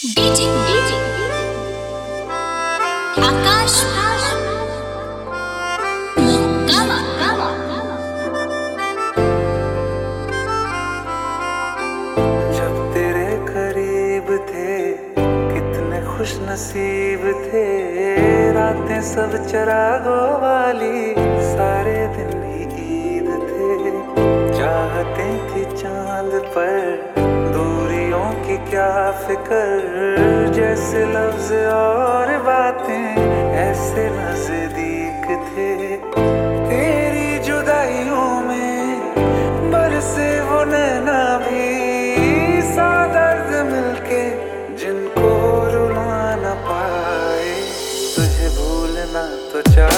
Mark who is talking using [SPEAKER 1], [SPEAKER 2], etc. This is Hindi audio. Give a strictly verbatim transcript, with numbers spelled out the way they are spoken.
[SPEAKER 1] डीजे डीजे आकाश गावा गावा
[SPEAKER 2] जब तेरे करीब थे कितने खुश नसीब थे, रातें सब चरागों वाली, सारे दिन ही ईद थे। चाहते थी चांद पर दूरियों की क्या फिक्र, जैसे लफ्ज और बातें ऐसे नजदीक थे। तेरी जुदाइयों में बरसे वो नैना भी, सा दर्द मिलके जिनको रुला न पाए। तुझे भूलना तो चाह